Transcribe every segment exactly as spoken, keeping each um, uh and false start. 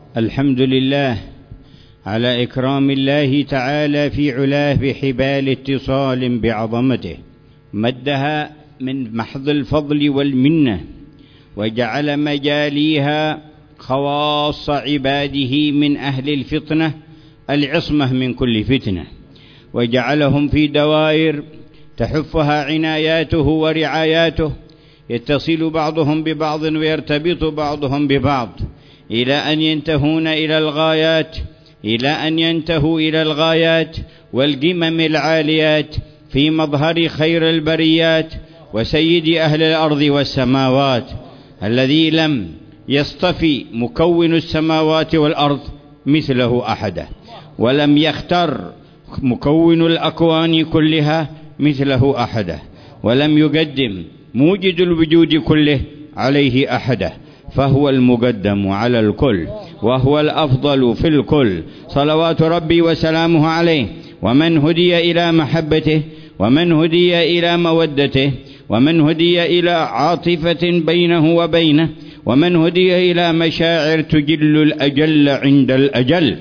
الحمد لله على إكرام الله تعالى في علاه بحبال اتصال بعظمته، مدها من محض الفضل والمنة، وجعل مجاليها خواص عباده من أهل الفطنة العصمة من كل فتنة، وجعلهم في دوائر تحفها عناياته ورعاياته، يتصل بعضهم ببعض ويرتبط بعضهم ببعض إلى أن ينتهون إلى الغايات إلى أن ينتهوا إلى الغايات والقمم العاليات في مظهر خير البريات وسيد أهل الأرض والسماوات، الذي لم يصطفي مكون السماوات والأرض مثله أحدا، ولم يختر مكون الأكوان كلها مثله أحدا، ولم يقدم موجد الوجود كله عليه أحدا، فهو المقدم على الكل وهو الأفضل في الكل، صلوات ربي وسلامه عليه، ومن هدي إلى محبته، ومن هدي إلى مودته، ومن هدي إلى عاطفة بينه وبينه، ومن هدي إلى مشاعر تجل الأجل عند الأجل،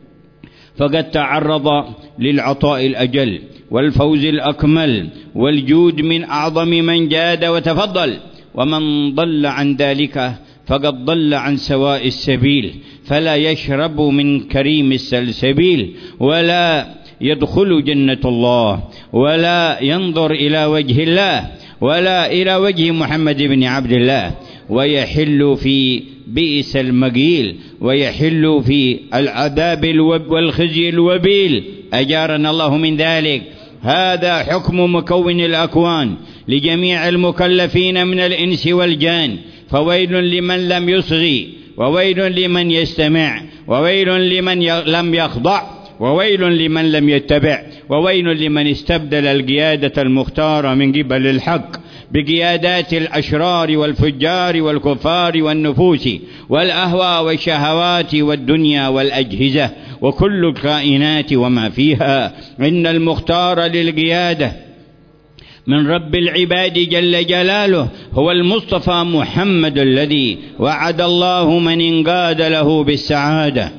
فقد تعرض للعطاء الأجل والفوز الأكمل والجود من أعظم من جاد وتفضل، ومن ضل عن ذلك فقد ضل عن سواء السبيل، فلا يشرب من كريم السلسبيل، ولا يدخل جنة الله، ولا ينظر إلى وجه الله، ولا إلى وجه محمد بن عبد الله، ويحل في بئس المقيل، ويحل في العذاب والخزي الوبيل، أجارنا الله من ذلك. هذا حكم مكون الأكوان لجميع المكلفين من الإنس والجان، فويل لمن لم يصغي، وويل لمن يستمع، وويل لمن لم يخضع، وويل لمن لم يتبع، وويل لمن استبدل القيادة المختارة من قبل الحق بقيادات الأشرار والفجار والكفار والنفوس والأهواء والشهوات والدنيا والأجهزة وكل الكائنات وما فيها. إن المختار للقيادة من رب العباد جل جلاله هو المصطفى محمد، الذي وعد الله من انقاد له بالسعادة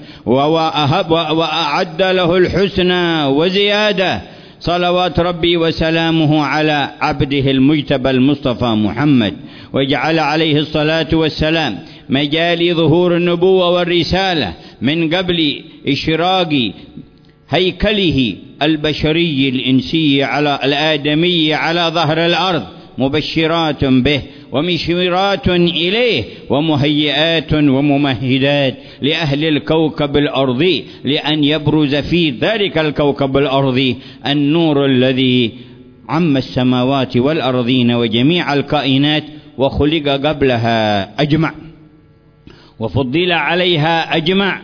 وأعد له الحسنى وزيادة، صلوات ربي وسلامه على عبده المجتبى المصطفى محمد، وجعل عليه الصلاة والسلام مجال ظهور النبوة والرسالة من قبل إشراق هيكله البشري الإنسي على الآدمي على ظهر الأرض، مبشرات به ومشيرات إليه ومهيئات وممهدات لأهل الكوكب الأرضي، لأن يبرز في ذلك الكوكب الأرضي النور الذي عم السماوات والأرضين وجميع الكائنات، وخلق قبلها أجمع وفضل عليها أجمع،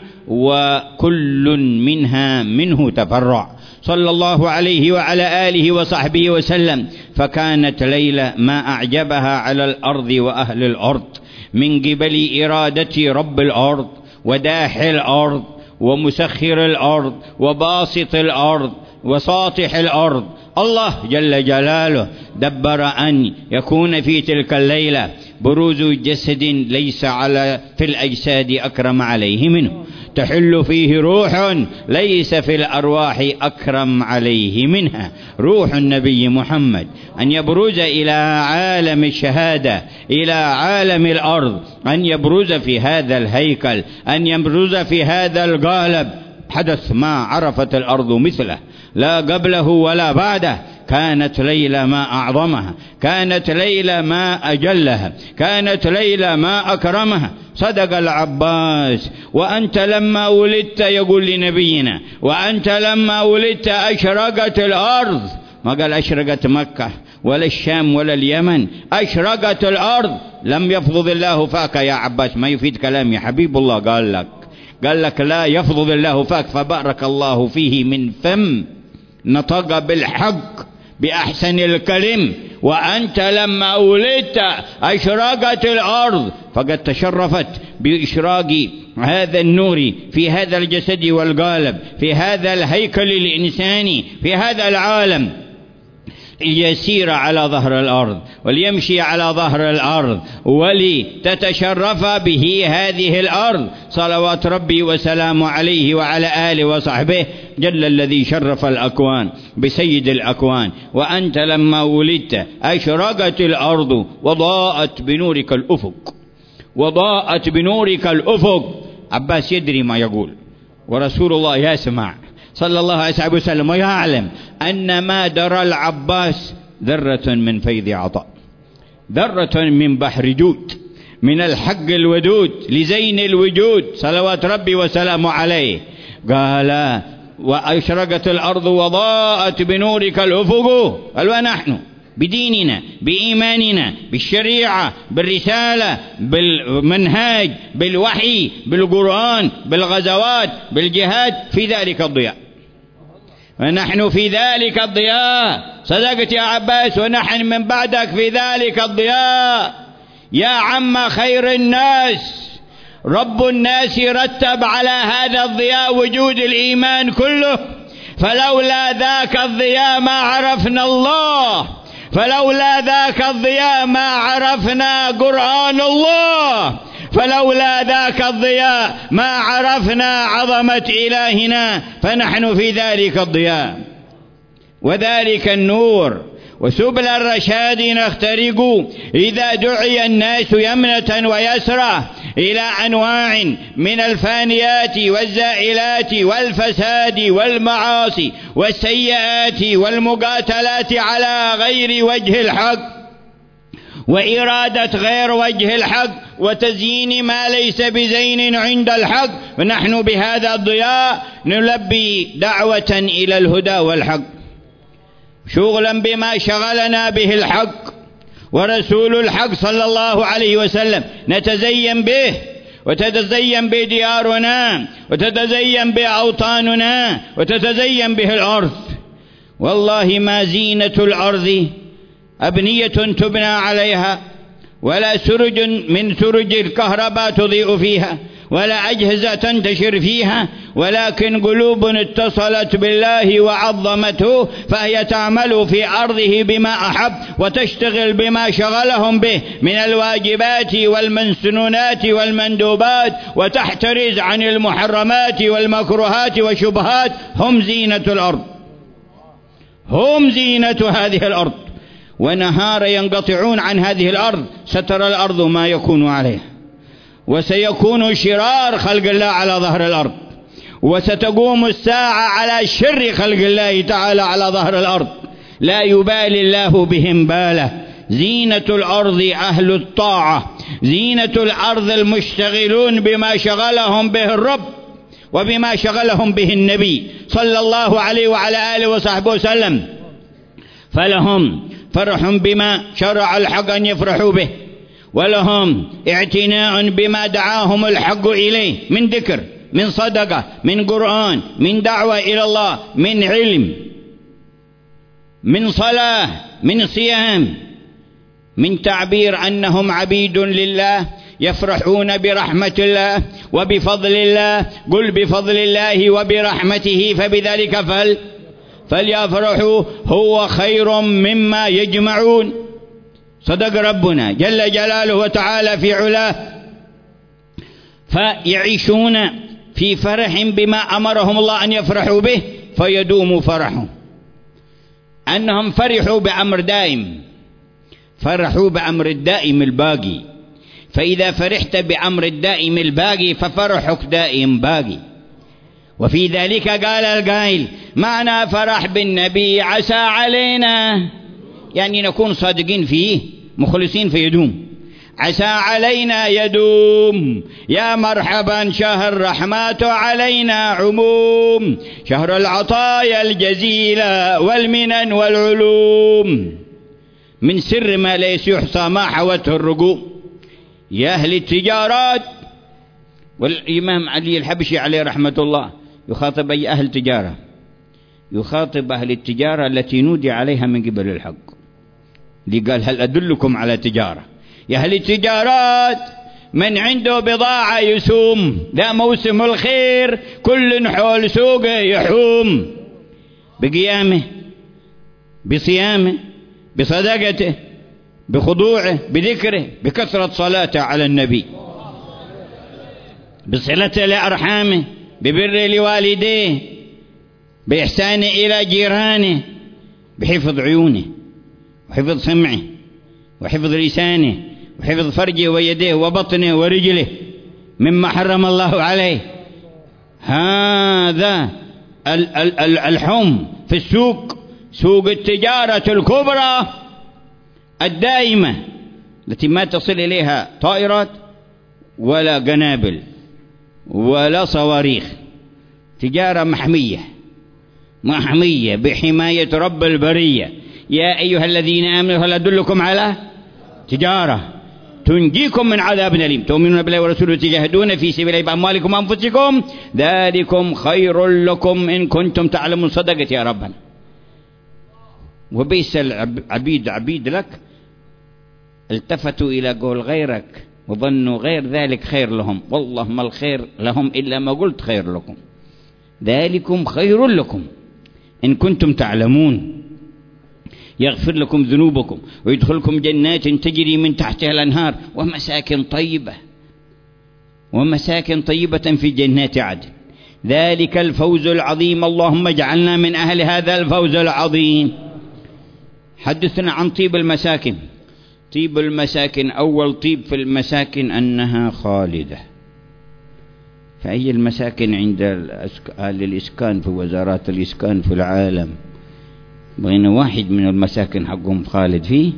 وكل منها منه تفرع، صلى الله عليه وعلى آله وصحبه وسلم. فكانت ليلة ما أعجبها على الأرض وأهل الأرض من قبل إرادة رب الأرض وداحي الأرض ومسخر الأرض وباسط الأرض وساطح الأرض، الله جل جلاله دبر أن يكون في تلك الليلة بروز جسد ليس على في الأجساد أكرم عليه منه، تحل فيه روح ليس في الأرواح أكرم عليه منها، روح النبي محمد، أن يبرز إلى عالم الشهادة، إلى عالم الأرض، أن يبرز في هذا الهيكل، أن يبرز في هذا القالب، حدث ما عرفت الأرض مثله لا قبله ولا بعده. كانت ليلة ما أعظمها، كانت ليلة ما أجلها، كانت ليلة ما أكرمها. صدق العباس: وأنت لما ولدت، يقول لنبينا، وأنت لما ولدت أشرقت الأرض، ما قال أشرقت مكة ولا الشام ولا اليمن، أشرقت الأرض. لم يفضل الله فاك يا عباس، ما يفيد كلام يا حبيب الله، قال لك قال لك لا يفضل الله فاك، فبارك الله فيه من فم نطق بالحق بأحسن الكلم. وأنت لما ولدت أشرقت الأرض، فقد تشرفت بإشراق هذا النور في هذا الجسد والقالب، في هذا الهيكل الإنساني، في هذا العالم. ليسير على ظهر الأرض وليمشي على ظهر الأرض ولتتشرف به هذه الأرض صلوات ربي وسلامه عليه وعلى آله وصحبه. جل الذي شرف الأكوان بسيد الأكوان. وأنت لما ولدت أشرقت الأرض وضاءت بنورك الأفق، وضاءت بنورك الأفق. عباس يدري ما يقول، ورسول الله يسمع صلى الله عليه وسلم ويعلم أن ما درى العباس ذرة من فيض عطاء، ذرة من بحر جود، من الحق الودود لزين الوجود صلوات ربي وسلامه عليه. قال وأشرقت الأرض وضاءت بنورك الأفق. قال ونحن بديننا بإيماننا بالشريعة بالرسالة بالمنهاج بالوحي بالقرآن بالغزوات بالجهاد في ذلك الضياء، ونحن في ذلك الضياء. صدقت يا عباس، ونحن من بعدك في ذلك الضياء. يا عم خير الناس، رب الناس رتب على هذا الضياء وجود الإيمان كله، فلولا ذاك الضياء ما عرفنا الله، فلولا ذاك الضياء ما عرفنا قرآن الله، فلولا ذاك الضياء ما عرفنا عظمة إلهنا. فنحن في ذلك الضياء وذلك النور وسبل الرشاد نخترق إذا دعي الناس يمنة ويسرى إلى أنواع من الفانيات والزائلات والفساد والمعاصي والسيئات والمقاتلات على غير وجه الحق وإرادة غير وجه الحق وتزيين ما ليس بزين عند الحق. ونحن بهذا الضياء نلبي دعوة إلى الهدى والحق، شغلا بما شغلنا به الحق ورسول الحق صلى الله عليه وسلم، نتزين به وتتزين به ديارنا وتتزين به أوطاننا وتتزين به الأرض. والله ما زينة الأرض أبنية تبنى عليها، ولا سرج من سرج الكهرباء تضيء فيها، ولا أجهزة تنتشر فيها، ولكن قلوب اتصلت بالله وعظمته، فهي تعمل في أرضه بما أحب وتشتغل بما شغلهم به من الواجبات والمسنونات والمندوبات، وتحترز عن المحرمات والمكروهات والشبهات. هم زينة الأرض، هم زينة هذه الأرض. ونهار ينقطعون عن هذه الأرض سترى الأرض ما يكون عليها، وسيكون شرار خلق الله على ظهر الأرض، وستقوم الساعة على شر خلق الله تعالى على ظهر الأرض، لا يبالي الله بهم باله. زينة الأرض أهل الطاعة، زينة الأرض المشتغلون بما شغلهم به الرب وبما شغلهم به النبي صلى الله عليه وعلى آله وصحبه وسلم. فلهم فرح بما شرع الحق أن يفرحوا به، ولهم اعتناء بما دعاهم الحق إليه من ذكر، من صدقة، من قرآن، من دعوة إلى الله، من علم، من صلاة، من صيام، من تعبير أنهم عبيد لله يفرحون برحمة الله وبفضل الله. قل بفضل الله وبرحمته فبذلك فل فليفرحوا هو خير مما يجمعون. صدق ربنا جل جلاله وتعالى في علاه. فيعيشون في فرح بما أمرهم الله أن يفرحوا به فيدوم فرحهم، أنهم فرحوا بأمر دائم، فرحوا بأمر الدائم الباقي. فإذا فرحت بأمر الدائم الباقي ففرحك دائم باقي. وفي ذلك قال القائل معنى فرح بالنبي عسى علينا، يعني نكون صادقين فيه مخلصين فيدوم. عسى علينا يدوم، يا مرحبا شهر رحمات علينا عموم، شهر العطايا الجزيلة والمنن والعلوم، من سر ما ليس يحصى ما حوته الرقوم. يا أهل التجارات، والإمام علي الحبشي عليه رحمة الله يخاطب أي أهل تجارة، يخاطب أهل التجارة التي نودي عليها من قبل الحق، اللي قال هل أدلكم على تجارة. يا أهل التجارات، من عنده بضاعة يسوم، ذا موسم الخير كل حول سوقه يحوم بقيامه بصيامه، بصدقته، بخضوعه، بذكره، بكثرة صلاته على النبي، بصلته لأرحامه، ببر لوالديه، بإحسانه إلى جيرانه، بحفظ عيونه وحفظ سمعه وحفظ لسانه وحفظ فرجه ويديه وبطنه ورجله مما حرم الله عليه. هذا الحم في السوق، سوق التجارة الكبرى الدائمة التي ما تصل إليها طائرات ولا قنابل ولا صواريخ، تجارة محمية محمية بحماية رب البرية. يا أيها الذين آمنوا هل أدلكم على تجارة تنجيكم من عذاب أليم تؤمنون بالله ورسوله وتجاهدون في سبيل الله بأموالكم وأنفسكم ذلكم خير لكم إن كنتم تعلمون. صدقت يا ربنا. وبئس العبيد عبيد لك التفتوا إلى قول غيرك وظنوا غير ذلك خير لهم، والله ما الخير لهم إلا ما قلت خير لكم. ذلكم خير لكم إن كنتم تعلمون. يغفر لكم ذنوبكم ويدخلكم جنات تجري من تحتها الأنهار ومساكن طيبة ومساكن طيبة في جنات عدن. ذلك الفوز العظيم. اللهم اجعلنا من أهل هذا الفوز العظيم. حدثنا عن طيب المساكن. طيب المساكن، أول طيب في المساكن أنها خالدة. فأي المساكن عند أهل الإسكان في وزارات الإسكان في العالم بين واحد من المساكن حقهم خالد فيه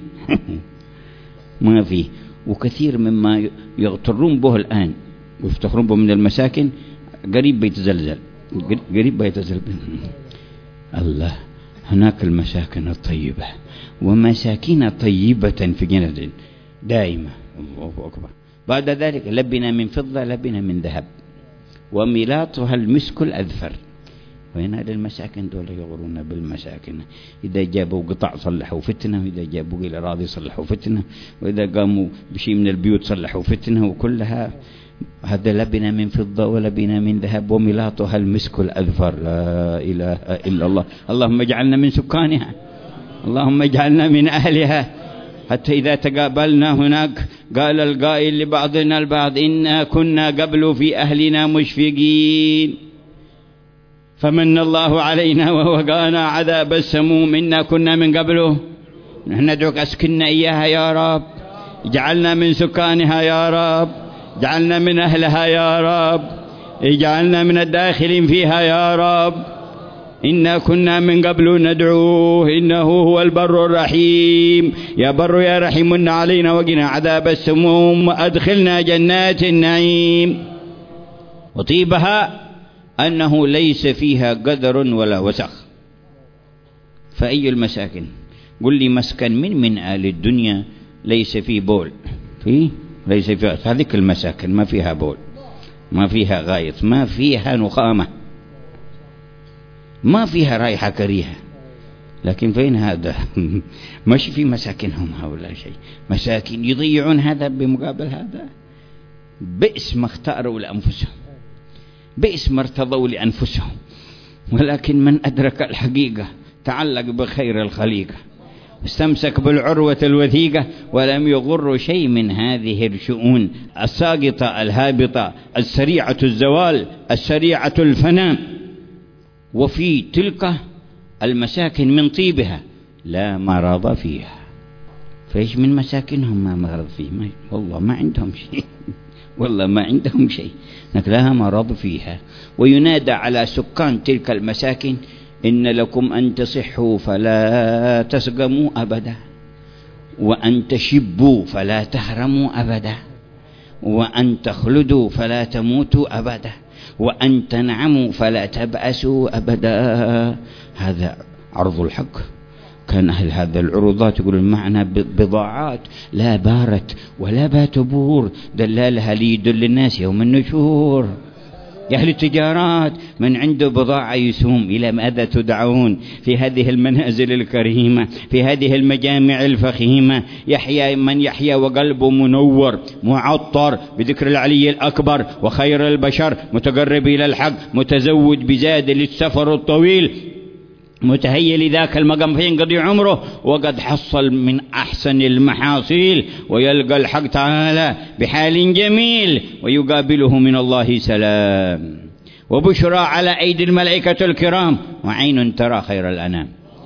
ما فيه. وكثير مما يغترون به الآن ويفتخرون به من المساكن قريب بيتزلزل، قريب بيتزلزل. الله، هناك المساكن الطيبة ومساكن طيبة في جنة دائمة. الله أكبر. بعد ذلك لبنا من فضة لبنا من ذهب وميلاطها المسك الأذفر. وين هذه المساكن دول يغرون بالمساكن؟ إذا جابوا قطع صلحوا فتنة، وإذا جابوا إلى الأراضي صلحوا فتنة، وإذا قاموا بشيء من البيوت صلحوا فتنة، وكلها هذا لبنا من فضة ولبنا من ذهب وميلاطها المسك الأذفر. لا إله إلا الله. اللهم اجعلنا من سكانها، اللهم اجعلنا من أهلها. حتى إذا تقابلنا هناك قال القائل لبعضنا البعض إنا كنا قبل في أهلنا مشفقين فمن الله علينا ووقانا عذاب السموم. إنا كنا من قبله، نحن ندعوك أسكننا إياها يا رب، اجعلنا من سكانها يا رب، اجعلنا من أهلها يا رب، اجعلنا من الداخلين فيها يا رب. إنا كنا من قبل ندعوه إنه هو البر الرحيم. يا بر يا رحيم من علينا وقنا عذاب السموم وأدخلنا جنات النعيم. وطيبها أنه ليس فيها قدر ولا وسخ. فأي المساكن؟ قل لي مسكن من من آل الدنيا ليس فيه بول، فيه ليس فيها. هذه المساكن ما فيها بول، ما فيها غايط، ما فيها نخامة، ما فيها رائحة كريهة. لكن فين هذا؟ مش في مساكنهم هؤلاء شيء. مساكن يضيعون هذا بمقابل هذا. بئس ما اختاروا لأنفسهم، بئس ما ارتضوا لأنفسهم. ولكن من أدرك الحقيقة تعلق بخير الخليقة، استمسك بالعروة الوثيقة ولم يغر شيء من هذه الشؤون الساقطة الهابطة السريعة الزوال السريعة الفناء. وفي تلك المساكن من طيبها لا مرض فيها. فإيش من مساكنهم ما مرض فيه؟ ما والله ما عندهم شيء والله ما عندهم شيء، لها مرض فيها. وينادى على سكان تلك المساكن إن لكم أن تصحوا فلا تسقموا أبدا، وأن تشبوا فلا تهرموا أبدا، وأن تخلدوا فلا تموتوا أبدا، وأن تنعموا فلا تبأسوا أبدا. هذا عرض الحق. كان أهل هذا العروضات يقولون معنا بضاعات لا بارت ولا بات بور دلالها ليدل الناس يوم النشور. يا أهل التجارات من عنده بضاعة يسوم إلى ماذا تدعون في هذه المنازل الكريمة في هذه المجامع الفخيمة؟ يحيى من يحيى وقلبه منور معطر بذكر العلي الأكبر وخير البشر متقرب إلى الحق متزود بزاد للسفر الطويل متهيئ لذاك المقام فينقضي عمره وقد حصل من أحسن المحاصيل، ويلقى الحق تعالى بحال جميل ويقابله من الله سلام وبشرى على أيدي الملائكة الكرام وعين ترى خير الأنام.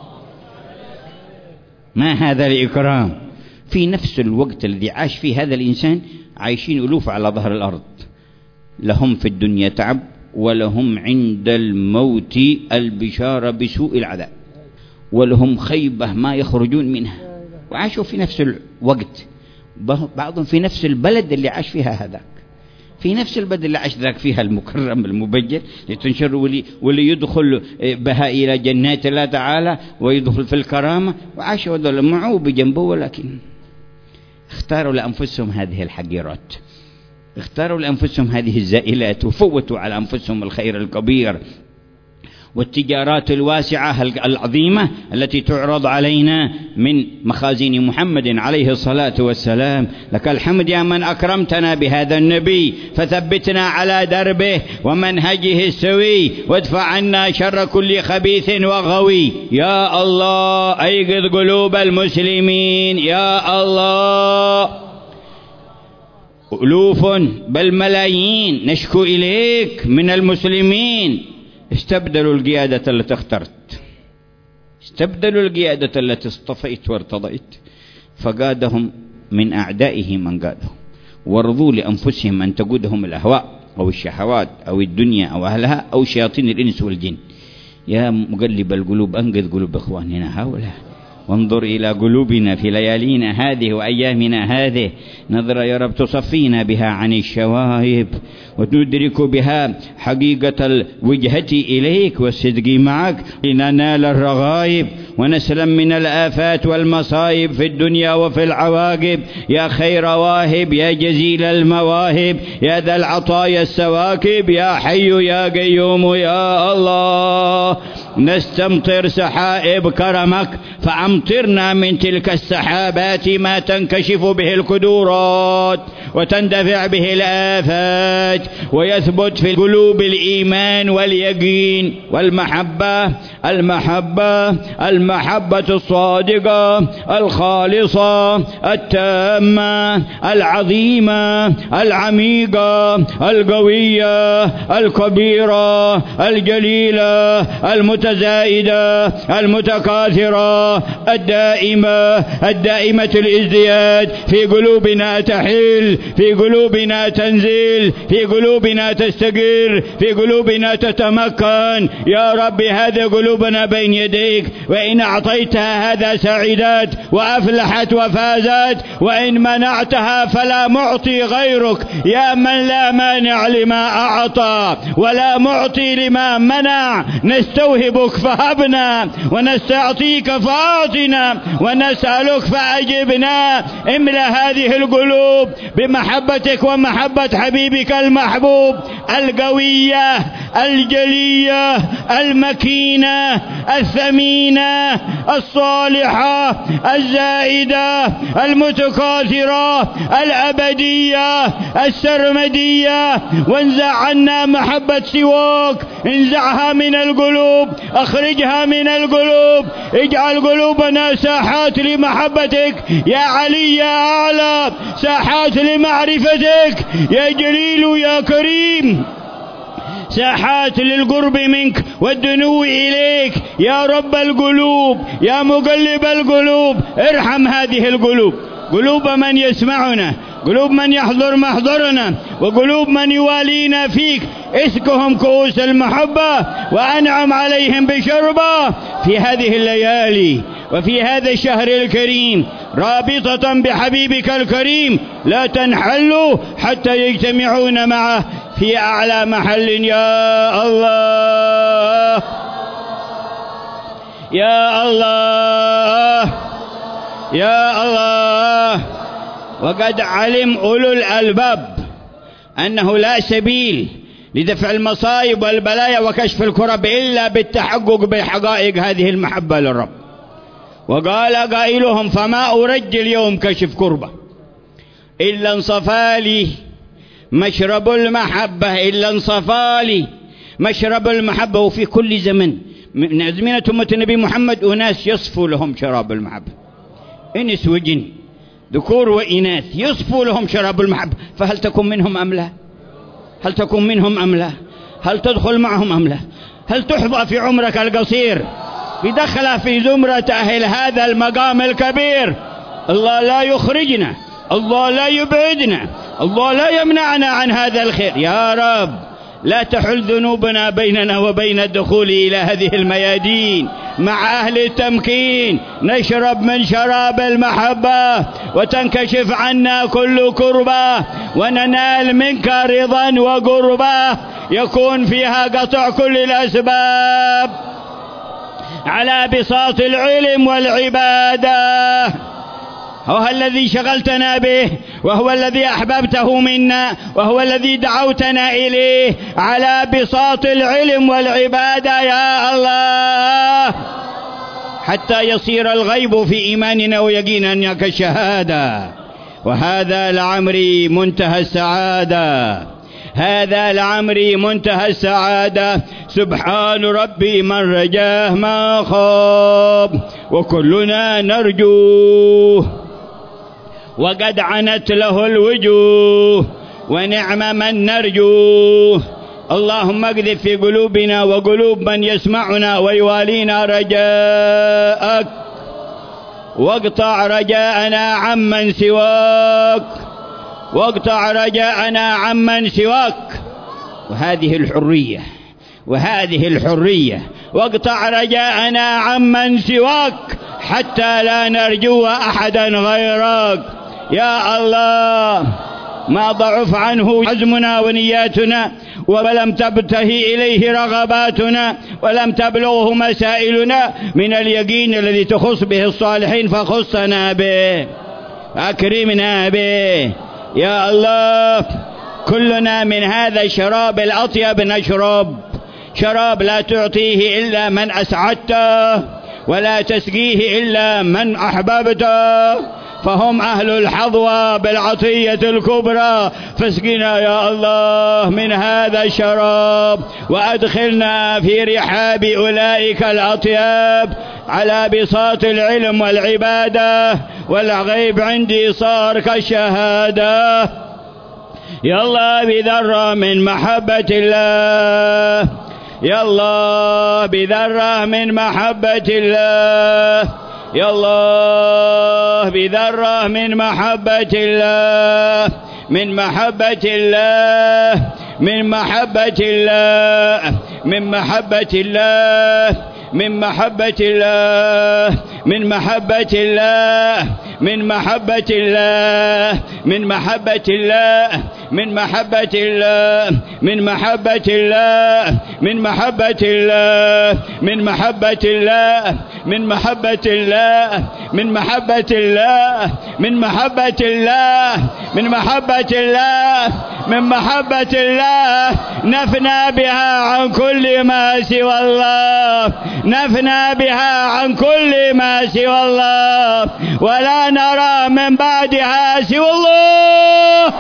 ما هذا الإكرام في نفس الوقت الذي عاش فيه هذا الإنسان؟ عايشين ألوف على ظهر الأرض، لهم في الدنيا تعب ولهم عند الموت البشارة بسوء العذاب، ولهم خيبة ما يخرجون منها، وعاشوا في نفس الوقت، بعضهم في نفس البلد اللي عاش فيها هذاك، في نفس البلد اللي عاش ذاك فيها المكرم المبجل لتنشر واللي, واللي يدخل بها إلى جنات الله تعالى ويدخل في الكرامة، وعاشوا معه بجنبه، ولكن اختاروا لأنفسهم هذه الحقيرات، اختاروا لأنفسهم هذه الزائلات، وفوتوا على أنفسهم الخير الكبير والتجارات الواسعة العظيمة التي تعرض علينا من مخازين محمد عليه الصلاة والسلام. لك الحمد يا من أكرمتنا بهذا النبي، فثبتنا على دربه ومنهجه السوي، وادفع عنا شر كل خبيث وغوي. يا الله أيقظ قلوب المسلمين، يا الله. ألوف بل ملايين نشكو إليك من المسلمين استبدلوا القيادة التي اخترت، استبدلوا القيادة التي اصطفيت وارتضيت، فقادهم من أعدائه من قادهم، ورضوا لأنفسهم أن تقودهم الأهواء أو الشهوات أو الدنيا أو أهلها أو شياطين الإنس والجن. يا مقلب القلوب أنقذ قلوب إخواننا هؤلاء، وانظر إلى قلوبنا في ليالينا هذه وأيامنا هذه، نظرة يا رب تصفينا بها عن الشوائب، وندرك بها حقيقة الوجهة إليك والصدق معك، لننال الرغائب ونسلم من الآفات والمصائب في الدنيا وفي العواقب. يا خير واهب، يا جزيل المواهب، يا ذا العطايا السواكب، يا حي يا قيوم يا الله. نستمطر سحائب كرمك، فأمطرنا من تلك السحابات ما تنكشف به القدورات وتندفع به الآفات، ويثبت في قلوب الإيمان واليقين والمحبة، المحبة المحبة الصادقة الخالصة التامة العظيمة العميقة القوية الكبيرة الجليلة المتزايدة المتكاثرة الدائمة الدائمة الازدياد في قلوبنا تحل، في قلوبنا تنزل، في قلوبنا تستقر، في قلوبنا تتمكن. يا رب هذه قلوبنا بين يديك، وإن أعطيتها هذا سعيدات وأفلحت وفازت، وإن منعتها فلا معطي غيرك، يا من لا مانع لما أعطى ولا معطي لما منع. نستوهبك فهبنا، ونستعطيك فأعطنا، ونسألك فأجبنا. املأ هذه القلوب بمحبتك ومحبة حبيبك المحبوب القوية الجلية المكينة الثمينة الصالحة الزائدة المتكاثرة الأبدية السرمدية. وانزع عنا محبة سواك، انزعها من القلوب، اخرجها من القلوب، اجعل قلوبنا ساحات لمحبتك يا علي يا أعلى، ساحات لمعرفتك يا جليل يا كريم، ساحات للقرب منك والدنو إليك يا رب القلوب، يا مقلب القلوب. ارحم هذه القلوب، قلوب من يسمعنا، قلوب من يحضر محضرنا، وقلوب من يوالينا فيك. اسكهم كؤوس المحبة وأنعم عليهم بشربة في هذه الليالي وفي هذا الشهر الكريم، رابطة بحبيبك الكريم لا تنحلوا حتى يجتمعون معه في أعلى محل. يا الله يا الله يا الله. وقد علم أولو الألباب أنه لا سبيل لدفع المصائب والبلايا وكشف الكرب إلا بالتحقق بحقائق هذه المحبة للرب. وقال قائلهم: فما أرجي اليوم كشف كربة إلا انصفى لي مشرب المحبة، إلا انصفى لي مشرب المحبة. وفي كل زمن من أزمنة أمة النبي محمد أناس يصفوا لهم شراب المحبة، إنس وجن، ذكور وإناث، يصفوا لهم شراب المحبة، فهل تكون منهم أم لا؟ هل تكون منهم أم لا؟ هل تدخل معهم أم لا؟ هل تحظى في عمرك القصير بدخل في زمرة أهل هذا المقام الكبير؟ الله لا يخرجنا، الله لا يبعدنا، الله لا يمنعنا عن هذا الخير. يا رب لا تحل ذنوبنا بيننا وبين الدخول إلى هذه الميادين مع أهل التمكين، نشرب من شراب المحبة وتنكشف عنا كل كربة، وننال منك رضا وقربة يكون فيها قطع كل الأسباب على بساط العلم والعبادة. هو الذي شغلتنا به، وهو الذي أحببته منا، وهو الذي دعوتنا إليه على بساط العلم والعبادة يا الله، حتى يصير الغيب في إيماننا ويقينا كالشهادة. وهذا لعمري منتهى السعادة، هذا لعمري منتهى السعادة. سبحان ربي من رجاه ما خاب، وكلنا نرجوه وقد عنت له الوجوه، ونعم من نرجوه. اللهم اقذف في قلوبنا وقلوب من يسمعنا ويوالينا رجاءك، واقطع رجاءنا عمن سواك، واقطع رجاءنا عمن سواك. وهذه الحرية، وهذه الحرية، واقطع رجاءنا عمن سواك حتى لا نرجو أحدا غيرك يا الله. ما ضعف عنه عزمنا ونياتنا، ولم تبتهي إليه رغباتنا، ولم تبلغه مسائلنا من اليقين الذي تخص به الصالحين، فخصنا به، أكرمنا به يا الله. كلنا من هذا الشراب الأطيب نشرب، شراب لا تعطيه إلا من أسعدته، ولا تسقيه إلا من أحببته، فهم أهل الحظوة بالعطية الكبرى. فاسقنا يا الله من هذا الشراب، وأدخلنا في رحاب أولئك الأطياب على بساط العلم والعبادة، والغيب عندي صار كالشهادة. يا الله بذرة من محبة الله، يا الله بذرة من محبة الله، يا الله بذرة من محبة الله، من محبة الله، من محبة الله، من محبة الله، من محبة الله، من محبة الله، من محبة الله، من محبة الله، من محبة الله، من محبة الله، من محبة الله، من محبة الله، من محبة الله، من محبة الله، من محبة الله، من محبة الله، من محبة الله، نفنى بها عن كل ما سوى الله، نفنى بها عن كل ما سوى الله، ولا نرى من بعدها سوى الله،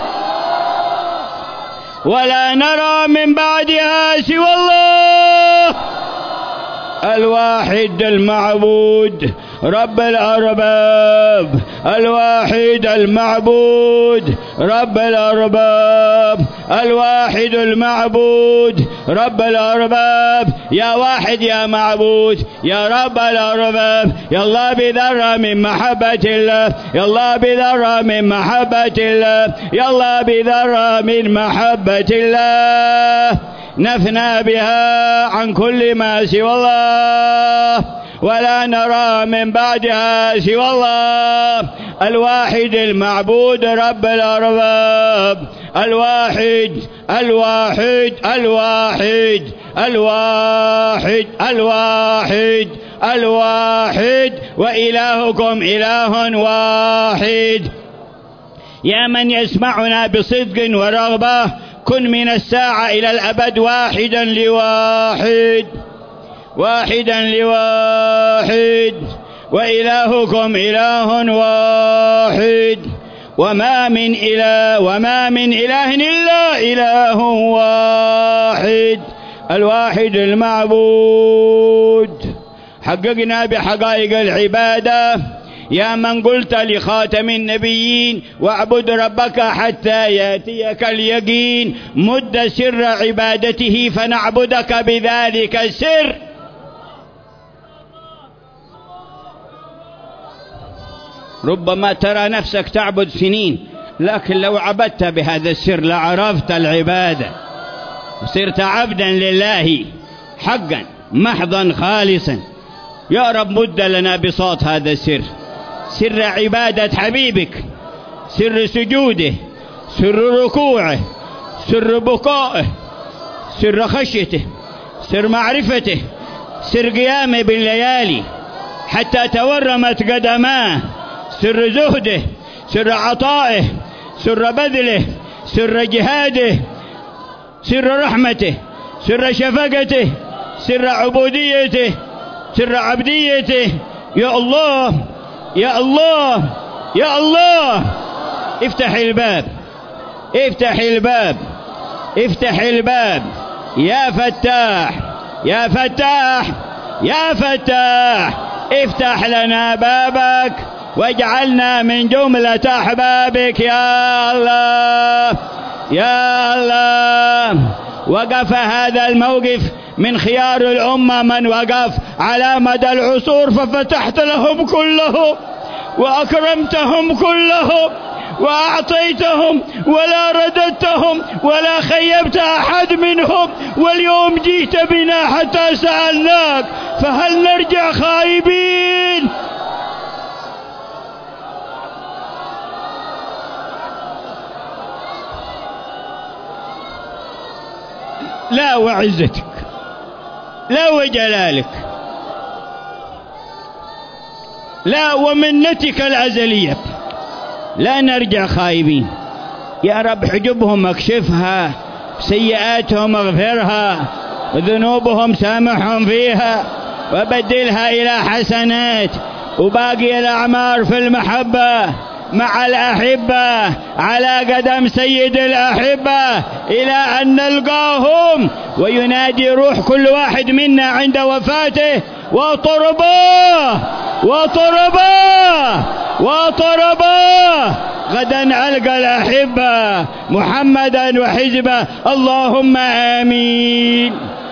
ولا نرى من بعدها سوى الله. الواحد المعبود رب الأرباب، الواحد المعبود رب الأرباب، الواحد المعبود رب الأرباب. يا واحد يا معبود يا رب الأرباب، يا الله بذرة من محبة الله، يا الله بذرة من محبة الله، يا الله بذرة من محبة الله، نفنى بها عن كل ما سوى الله، ولا نرى من بعدها سوى الله. الواحد المعبود رب الأرباب، الواحد الواحد الواحد الواحد الواحد الواحد، وإلهكم إله واحد. يا من يسمعنا بصدق ورغبة، كن من الساعة إلى الأبد واحدا لواحد، واحدا لواحد، وإلهكم إله واحد. وما من إله وما من إله إلا إله واحد، الواحد المعبود. حققنا بحقائق العبادة يا من قلت لخاتم النبيين واعبد ربك حتى يأتيك اليقين، مد سر عبادته فنعبدك بذلك السر. ربما ترى نفسك تعبد سنين، لكن لو عبدت بهذا السر لعرفت العبادة وصرت عبدا لله حقا محضا خالصا. يا رب مد لنا بساط هذا السر، سر عبادة حبيبك، سر سجوده، سر ركوعه، سر بكائه، سر خشيته، سر معرفته، سر قيامه بالليالي حتى تورمت قدماه، سر زهده، سر عطائه، سر بذله، سر جهاده، سر رحمته، سر شفقته، سر عبوديته، سر عبديته. يا الله يا الله يا الله، افتح الباب افتح الباب افتح الباب يا فتاح يا فتاح يا فتاح، افتح لنا بابك واجعلنا من جملة أحبابك يا الله يا الله. وقف هذا الموقف من خيار الأمة من وقف على مدى العصور، ففتحت لهم كلهم وأكرمتهم كلهم وأعطيتهم ولا رددتهم ولا خيبت أحد منهم، واليوم جئت بنا حتى سألناك فهل نرجع خائبين؟ لا وعزتك لا وجلالك لا ومنتك الأزلية لا نرجع خائبين. يا رب حجبهم اكشفها، سيئاتهم اغفرها، وذنوبهم سامحهم فيها وبدلها إلى حسنات، وباقي الأعمار في المحبة مع الأحبة على قدم سيد الأحبة إلى أن نلقاهم. وينادي روح كل واحد منا عند وفاته: وطرباه وطرباه وطرباه، غدا ألقى الأحبة محمدا وحزبه. اللهم آمين.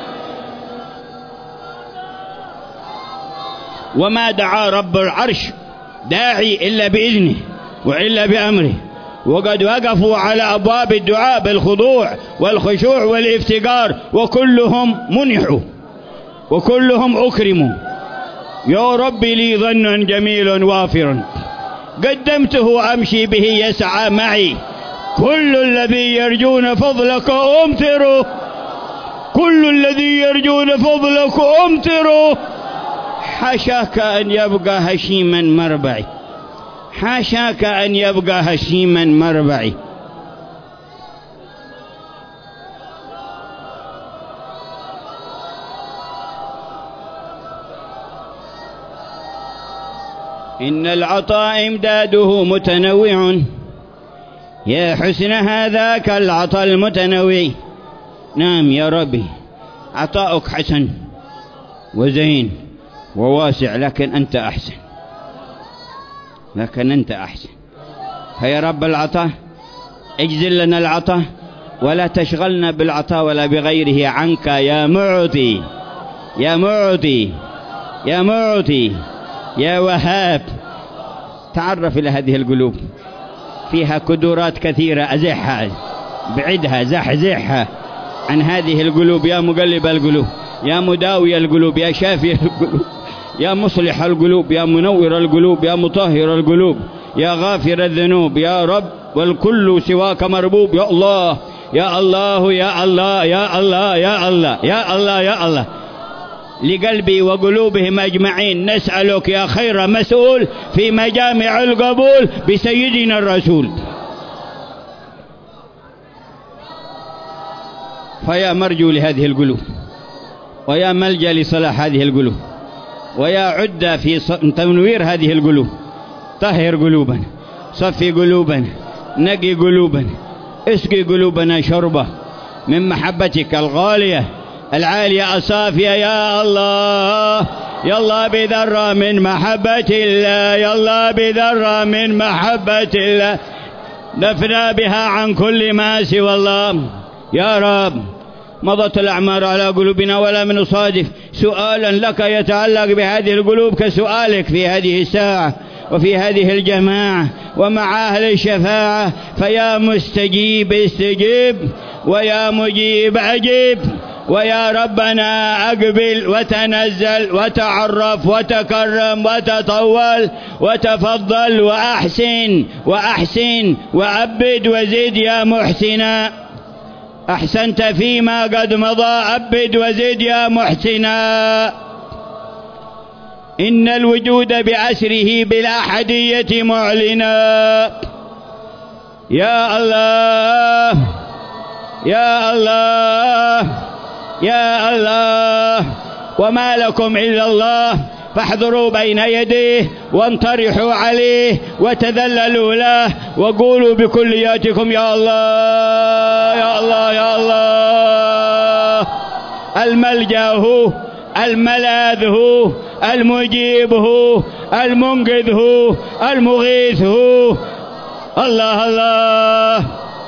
وما دعا رب العرش داعي إلا بإذنه وإلا بأمره، وقد وقفوا على أبواب الدعاء بالخضوع والخشوع والافتقار، وكلهم منحوا وكلهم أكرموا. يا رب لي ظن جميل وافر قدمته أمشي به يسعى معي، كل الذي يرجون فضلك أمطروا، كل الذي يرجون فضلك أمطروا. حاشاك أن يبقى هشيما مربعي، حاشاك أن يبقى هشيما مربعي. إن العطاء إمداده متنوع، يا حسن هذاك العطاء المتنوع. نعم يا ربي، عطاؤك حسن وزين وواسع، لكن أنت أحسن، لكن أنت أحسن. فيا رب العطاء اجزل لنا العطاء، ولا تشغلنا بالعطاء ولا بغيره عنك يا معطي يا معطي يا معطي يا وهاب. تعرف إلى هذه القلوب، فيها كدورات كثيرة، أزحها بعدها زحزحها عن هذه القلوب يا مقلب القلوب، يا مداوي القلوب، يا شافي القلوب، يا مصلح القلوب، يا منور القلوب، يا مطهر القلوب، يا غافر الذنوب يا رب، والكل سواك مربوب. يا الله يا الله يا الله يا الله يا الله يا الله يا الله. لقلبي وقلوبهم أجمعين نسألك يا خير مسؤول في مجامع القبول بسيدنا الرسول. فيا مرجو لهذه القلوب، ويا ملجأ لصلاح هذه القلوب، ويا عدة في تنوير هذه القلوب، طهر قلوبنا، صفي قلوبنا، نقي قلوبنا، اسقي قلوبنا شربة من محبتك الغالية العالية الصافية يا الله. يلا بذرة من محبة الله، يلا بذرة من محبة الله نفنى بها عن كل ما سوى الله. يا رب مضت الأعمار على قلوبنا ولا من نصادف سؤالا لك يتعلق بهذه القلوب كسؤالك في هذه الساعة وفي هذه الجماعة ومع أهل الشفاعة. فيا مستجيب استجيب، ويا مجيب أجيب، ويا ربنا أقبل وتنزل وتعرف وتكرم وتطول وتفضل وأحسن وأحسن وأبد وزد يا محسنا. أحسنت فيما قد مضى، أبد وزد يا محسنا. إن الوجود بأسره بالأحدية معلنا. يا الله يا الله يا الله، وما لكم إلا الله فاحضروا بين يديه وانطرحوا عليه وتذللوا له وقولوا بكلياتكم يا الله يا الله يا الله. الملجأ هو، الملاذ هو، المجيب هو، المنقذ هو، المغيث هو. الله الله.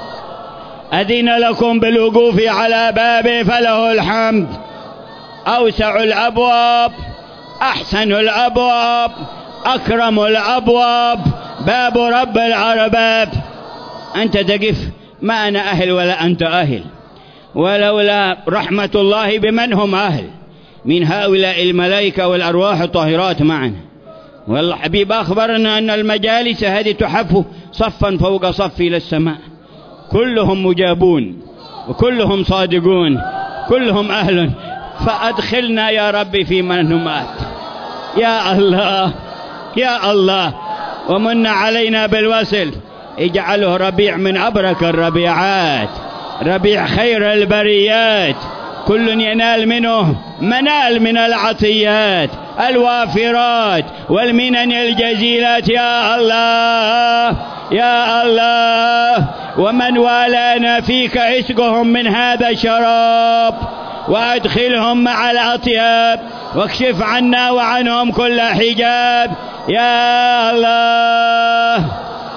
أذن لكم بالوقوف على بابه فله الحمد. أوسع الأبواب، أحسن الأبواب، أكرم الأبواب، باب رب الأرباب. أنت تقف ما أنا أهل ولا أنت أهل، ولولا رحمة الله بمن هم أهل من هؤلاء الملائكة والأرواح الطاهرات معنا. والحبيب أخبرنا أن المجالس هذه تحف صفا فوق صف إلى السماء، كلهم مجابون وكلهم صادقون، كلهم أهل. فأدخلنا يا ربي في من هم أهل. يا الله يا الله. ومن علينا بالوصل، اجعله ربيع من أبرك الربيعات، ربيع خير البريات، كل ينال منه منال من العطيات الوافرات والمنن الجزيلات. يا الله يا الله. ومن والانا فيك عشقهم من هذا الشراب، وأدخلهم مع الأطياب، واكشف عنا وعنهم كل حجاب. يا الله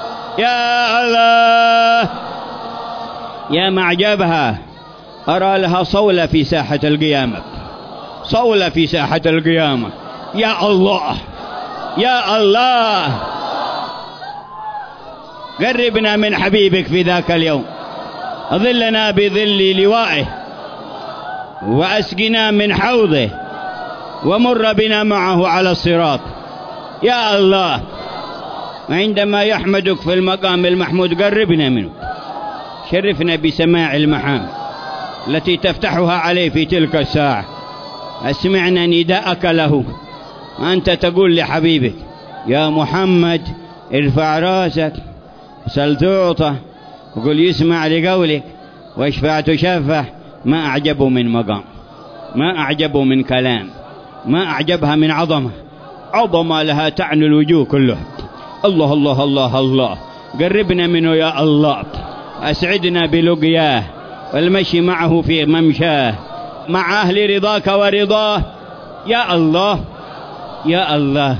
يا الله. يا معجبها، أرى لها صولة في ساحة القيامة، صولة في ساحة القيامة. يا الله يا الله. قربنا من حبيبك في ذاك اليوم، أظلنا بظل لوائه، وأسقنا من حوضه، ومر بنا معه على الصراط. يا الله. وعندما يحمدك في المقام المحمود قربنا منه، شرفنا بسماع المحامد التي تفتحها عليه في تلك الساعة. أسمعنا نداءك له، وأنت تقول لحبيبك يا محمد ارفع راسك، سل تعطى، وقل يسمع لقولك، واشفع تشفع. ما أعجبه من مقام، ما أعجبه من كلام، ما أعجبها من عظمة، عظمة لها تعني الوجوه كلها. الله الله الله الله. قربنا منه يا الله، أسعدنا بلقياه والمشي معه في ممشاه، مع أهل رضاك ورضاه. يا الله يا الله.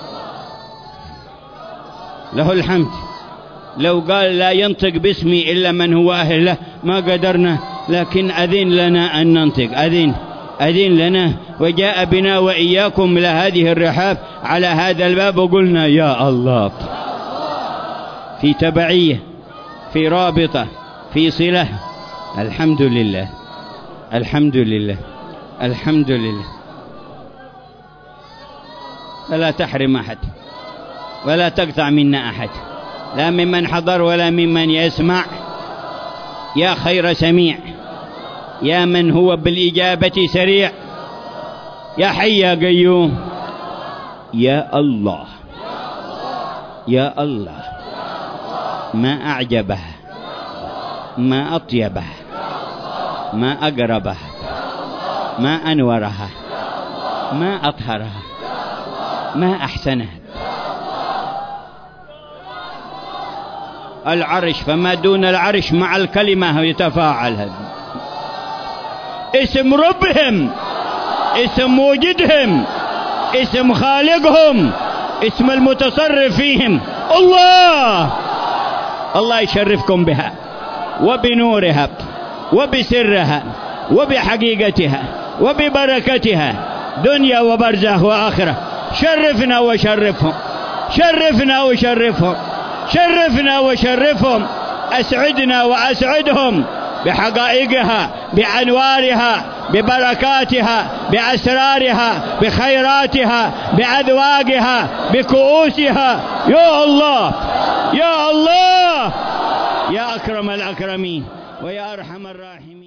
له الحمد. لو قال لا ينطق باسمي إلا من هو أهل له ما قدرنا، لكن أذن لنا أن ننطق، أذن أذن لنا. وجاء بنا وإياكم إلى هذه الرحاب على هذا الباب، وقلنا يا الله، في تبعية، في رابطة، في صلة. الحمد لله الحمد لله الحمد لله. فلا تحرم أحد ولا تقطع منا أحد، لا ممن حضر ولا ممن يسمع. يا خير سميع، يا من هو بالإجابة سريع، يا حي يا قيوم. يا الله يا الله. ما أعجبه، ما أطيبه، ما أقربه، ما أنورها، ما أطهرها، ما أحسنها. العرش فما دون العرش مع الكلمة يتفاعل. اسم ربهم، اسم موجدهم، اسم خالقهم، اسم المتصرف فيهم. الله الله يشرفكم بها وبنورها وبسرها وبحقيقتها وببركتها دنيا وبرزخ وآخرة. شرفنا وشرفهم، شرفنا وشرفهم، شرفنا وشرفهم. أسعدنا وأسعدهم بحقائقها، بأنوارها، ببركاتها، بأسرارها، بخيراتها، بأذواقها، بكؤوسها. يا الله يا الله يا أكرم الأكرمين ويا أرحم الراحمين.